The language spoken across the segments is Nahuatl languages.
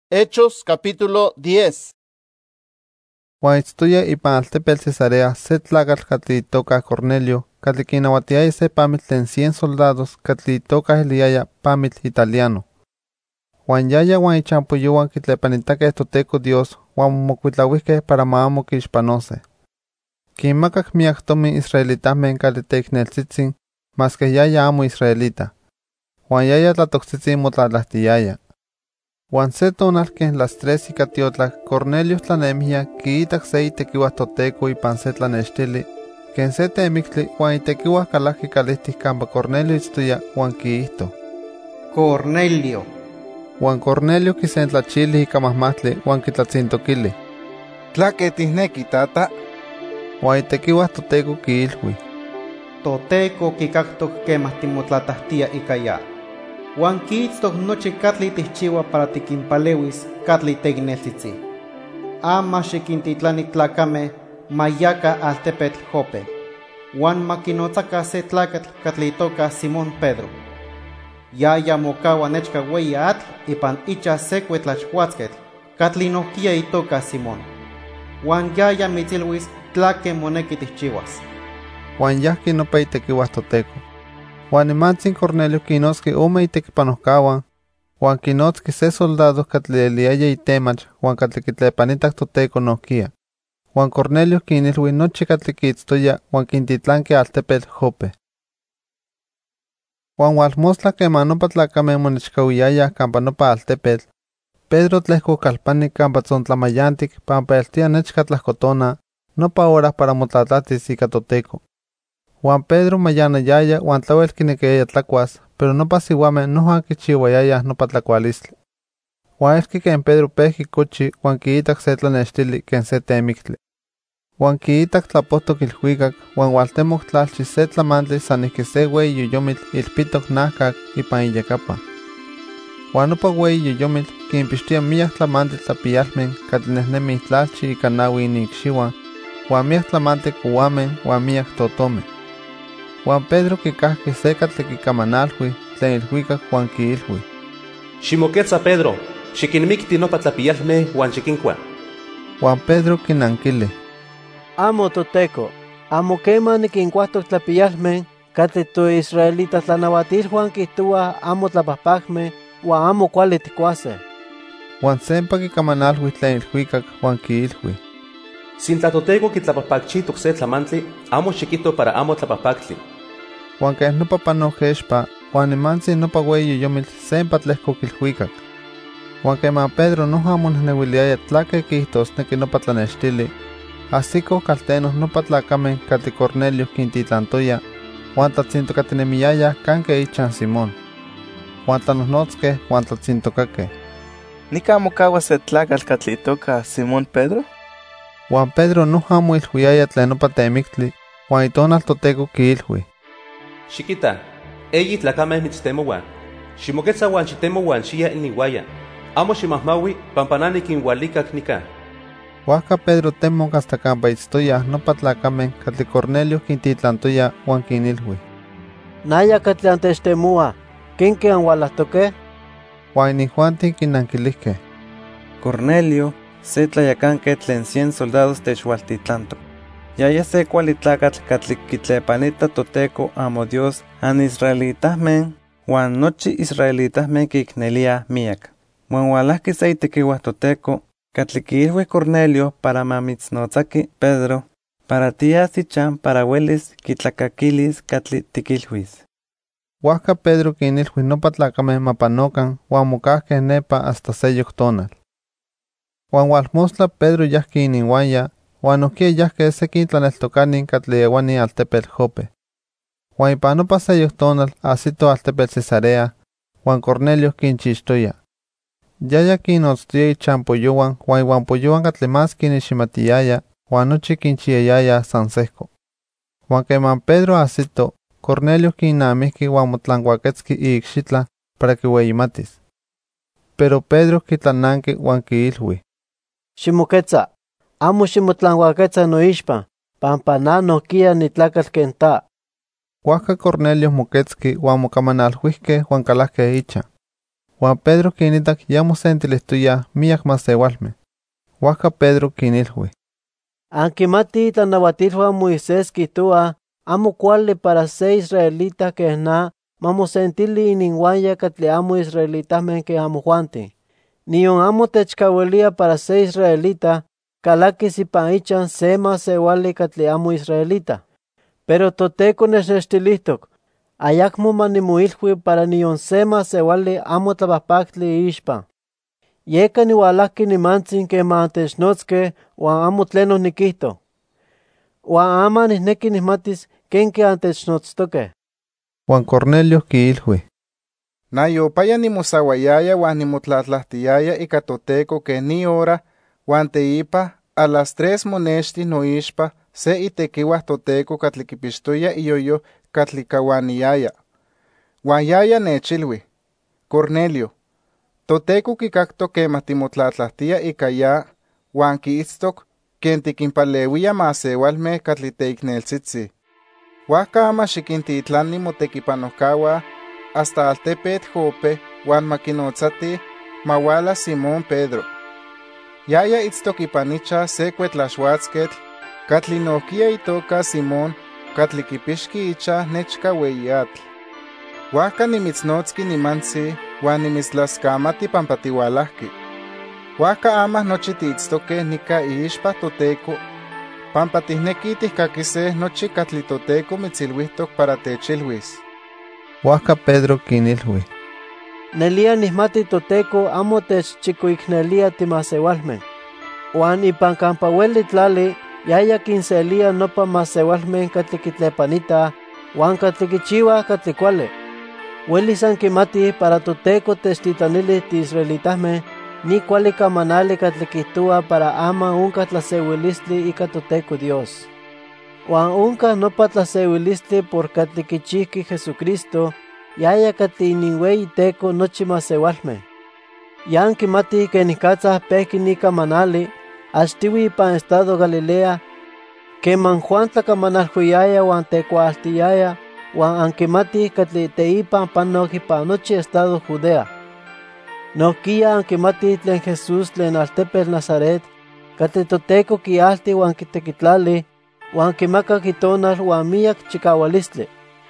Hechos capítulo 10. Huan itztoya ipan altepetl Cesarea se tlakatl katli itoka Cornelio, katli kinauatiaya se pamitl tlen 100 soldados katli itoka eliaya pamitl italiano. Huan yaya huan ichampoyuan kitlepanitakeh toTeko Dios huan momokuitlauihkeh para ma amo kixpanose. Kinmakak miak tomin israelitahmen katli teikneltzitzin, maske yaya amo israelita. Huan yaya tlatoktzitzi motlatlahtiyaya. Huan se tonal ken las 3 ika tiotlak, Cornelio tlanemia kiitak se itekiuah toTeko ipan se tlanextili, ken se temiktli huan itekiuah kalaki kalihtik kampa Cornelio itztoya huan kiihto: Cornelio. Huan Cornelio kisentlachili ika mahmahtli huan kitlatzintokili: ¿Tlake tisneki, tata? Huan itekiuah toTeko kiilhui: Toteco kikaktok kemah timotlatahtia ika ya. Huan kiitztok nochi katli tihchiua para tikinpalewis katli teikneltzitzi. Ama xikintitlani tlakame mayaka altepetl Jope. Huan makinotzaka se tlakatl katli itoka Simón Pedro. Yaya mokaua nechka weyi atl ipan icha se kuetlaxhuatzketl katli nohkia itoka Simón. Huan yaya mitzilwis tlake moneki tihchiuas. Huan yahki nopa itekiuah toTeko. Huan nimantzin Cornelio kinotzki ome itekipanohkawan, huan kinotzki se soldado katli eliaya itemach huan katli kitlepanitak toTeko nohkia. Huan Cornelio kinilhui nochi katli kiitztoya huan kintitlanki altepetl Jope. Huan walmostla kema nopa tlakameh monechkauiyayah kampa nopa altepetl, Pedro tlehkokalpani kampa tzontlamayantik pampa eltia nechka tlahkotona nopa hora para motlatlatis ika toTeko. Huan Pedro mayanayaya huan tlauel kinekeyaya tlakuas, pero nopa siuameh noja kichiuayayah nopa tlakualistli. Huan elki ken Pedro pehki kochi huan kiitak se tlanextili ken se temiktli. Huan kiitak tlapohtok ilhuikak huan hualtemok tlalchi se tlamantli san ihki se weyi yoyomitl ilpitok nahkak ipan iyakapa. Huan nopa weyi yoyomitl kinpixtia miyak tlamantli tlapiyalmen katli nehnemih tlalchi ika naui inikxiuan, huan miyak tlamantli kouamen huan miyak totomeh. Huan Pedro kikahki se katli kikamanalhui tlen ilhuikak huan kiilhui: Ximoketza Pedro, xikinmikti nopa tlapiyalmeh huan xikinkua. Huan Pedro kinankili: Amo toTeko, amo kema nikinkuahtok tlapiyalmeh katli toisraelita tlanauatilhuan kihtowa amo tlapahpakmeh huan amo kuali tikuaseh. Huan sempa kikamanalhui tlen ilhuikak huan kiilhui: Sintla toTeko kitlapahpakchitok se tlamantli, amo xikihto para amo tlapahpaktli. Huan ken nopa panok expa, huan nimantzin nopa weyi yoyomitl sempa tlehkok ilhuikak. Huan kema Pedro noja monehnehuiliaya tlake kihtosneki nopa tlanextili, asikoh kaltenoh nopa tlakameh katli Cornelio kintitlantoya, huan tlatzintokatinemiayah kanke ichan Simón. Huan tlanohnotzkeh huan tlatzintokakeh: ¿Nika mokaua se tlakatl katli itoka Simón Pedro? Huan Pedro noja moilhuiaya tlen nopa temiktli, huan itonal toTeko kiilhui: Xikita, eyi tlakameh mitztemouah. Ximoketza huan xitemo huan xia iniuaya. Amo ximahmaui pampa nani kinhualikak nika. Huajka Pedro temok hasta kampa itztoyah nopa tlakameh katli Cornelio kintitlantoya huan kinilhui: Naya katli antechtemoa, ¿kenke anhualahtokeh? Huan inijuantin kinankilihkeh: Cornelio, se tlayakanke tlen 100 soldados techualtitlantok. Yaya se kuali tlakatl katli kitlepanita toTeko amo Dios an israelitahmen, huan nochi israelitahmen kikneliah miak. Huan hualahki se itekiuah toTeko, katli kiilhui Cornelio para mamitznozaki Pedro, para tias ichan para huelis kitlakakilis katli tikilhuis. Huajka Pedro kinilhui nopa tlakameh mapanokan huan mokahkeh nepa hasta seyok tonal. Huan walmostla Pedro yahki ininwanya, huan nohkia yahkeh sekin tlaneltokanin katli ewani altepetl Jope. Huan ipan nopa seyok tonal asito altepetl Cesarea, huan Cornelio kinchixtoya. Yaya kinotztoya ichampoyuan huan iuanpoyuan katli más kiniximatiyaya, huan nochi kinchiayayah san sehko. Huan keman Pedro asito, Cornelio kinnamihki huan motlankuaketski iikxitla para kiueyimatis. Pero Pedro kitlananki huan kiilhui: Ximoketza, amo ximotlankuaketza noixpan, pampa na nohkia nitlakatl ken ta. Huajka Cornelio moketski huan mokamanalhuihkeh huan kalahkeh icha. Juan Pedro quinitak ya mosentilistuya miyak masewalme. Huaca Pedro quinilhui. Anquimati tlanahuatilhuan Moisés quitua, amo cuali para se israelita que na, mamosentili ininguanya catli amo israelitamen que amo Juanti. Nion amo techcahuelia para se israelita, calakis ipan ichan se masewali catli amo israelita. Pero toteco nechnextilihtok, ayakmo manimuilhui para nion se masewali amo tlapahpactli ixpan. Yeka niualahki nimantzin quema antechnotzke uan amo tleno nikihto. Uan ama nihneki nihmatis kenke antechnotztoke. Juan Cornelio quiilhui. Nayopaya nimosawayaya uan nimotlatlahtiyaya ika toteco que ni hora uan teipa a las 3 monexti noixpa se itekiuah toteco catli kipixtoya iyoyo catli kawaniaya. Uan yaya nechilhui, Cornelio, toteco kikakto quema timotlatlahtia ika ya uan kiitztok ken tikinpaleuia masewalme catli teikneltzitzi. Huaca ama xikintitlani motekipanohkaua hasta altepet Jope uan makinotzati mawala Simón Pedro. Yaya itztok ipanicha se cuetlaxuatzketl catli nohkia itoka Simón catli kipixki icha nechka weiatl. Huaca nimitznotski nimantzi uan nimitztlaskamati pampa tiualahki. Huaca ama nochi tiitztoke nika iixpa toteco pampa tihneki tihkakise nochi catli toteco mitzilhuihtok para techilhuis. Huaca Pedro quinilhui. Nelia nihmati toteco amo techchicoiknelia timasewalmen. Uan ipan campaueli tlali, yaya kinselia nopa masewalmen catli kitlepanita, uan catli kichiwa catli kuali. Uelis ankimati para toteco techtitlanili ti israelitahme, ni kuali kamanali catli kihtua para ama unka tlasewilistli ika toteco Dios. Uan unka nopa tlasewilistli por catli kichihki Jesucristo, yaya catli ininwei teco nochi masewalme. Yan kimati que nihkatzah pehki ni kamanali, axtiwi ipan estado Galilea, keman Juan tlakamanalhuiyaya uan tekualtiyaya, uan ankimati catli teipan panok ipan nochi estado Judea. Nohkia ankimati tlen Jesús tlen altepetl Nazaret, catli toteco kialti uan kitekitlali, uan kimakak itonal uan miyak chikawalistli.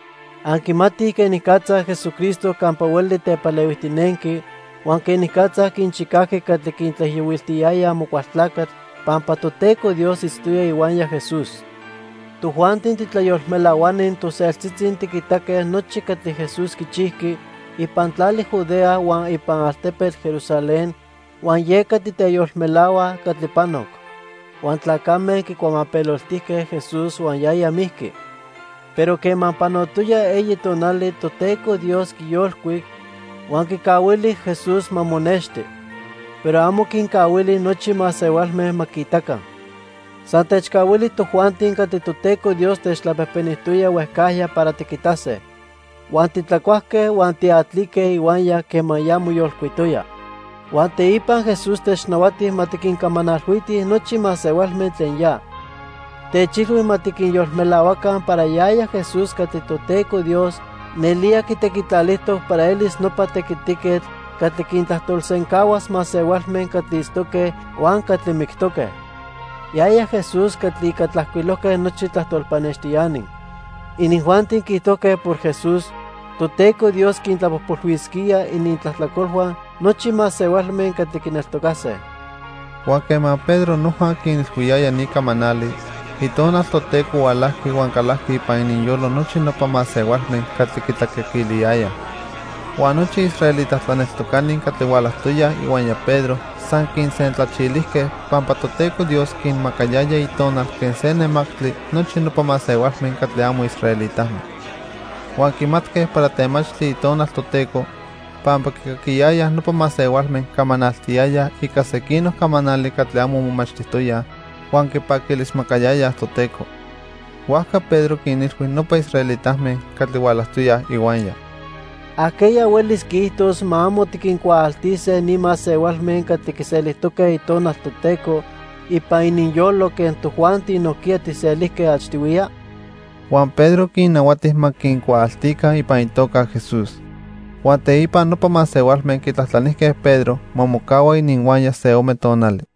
Ankimati que nihkatzah Jesucristo campa ueli tepaleuihtinenki, uan que nihkatzah kinchikaki catli kintlahyowiltiyaya amokualtlakatl, pampa toteco Dios itztoya iuanya Jesús. Tujuantin titlayolmelauanin toseltzitzin tikitake nochi catli Jesús kichihki, ipan tlali Judea uan ipan altepetl Jerusalén, uan yeka titeyolmelaua catli panok. Uan tlacameh kikuamapeloltihkeh Jesús uan yaya mihki. Pero keman panotuya eyi tonali toteco Dios kiyolkuik, uan kikawili Jesús mamonexti. Pero amo kinkawili nochi masewalmeh makitakan. San techkawili tojuantin catli toteco Dios techtlapehpenihtoya uehkahya para tikitase. Uan titlakuahkeh uan tiatlikeh iuanya keman ya moyolkuitoya. Uan teipan Jesús technawatih matikinkamanalhuitih nochi masewalmeh tlen ya. Techilhui matikinyolmelauakan para yaya Jesús catli toteco Dios nelia kitekitlalihtok para elis nopa tekitiketl catli kintlahtolsenkawas masewalmen catli istoke uan catli miktoke. Yaya Jesús catli ikatlahkuilohkeh nochi tlahtolpanextiyanin. Inijuantin kihtoke por Jesús, toteco Dios kintlapojpolhuiskia inintlahtlakolhuan nochi masewalmen catli kineltokase. Huan quema Pedro noja quinilhuiyaya ni kamanali, itonal toteco ualahki uan kalahki ipan ininyolo nochi nopa masewalmen catli kitlakekiliaya. Uan nochi israelitas tlaneltokanin catli ualahtoya iuanya Pedro, san kinsentlachilihkeh pampa toteco Dios kinmakayaya itonal ken se nemaktli nochi nopa masewalmen catli amo israelitahme. Uan kimatkeh para temachtli itonal toteco, pampa kikakiyaya nopa masewalmen kamanaltiyaya ika sekinoh kamanali catli amo momachtihtoya, uan kipakilismakayaya toteco. Huaca Pedro kinilhui nopa israelitahme catli ualahtoya iuanya. Aquella uelis quihtos ma amo tikinkualtise ni masewalmen catli kiselihtoke itonal toteco, ipan ininyolo ken tojuantin nohkia tiselihkeh achtiuia. Juan Pedro kinnawatih makinkualtika ipan itoka Jesús. Huan teipa nopa masewalmen kitlahtlanihkeh Pedro, momokawa ininhuan se ome tonali.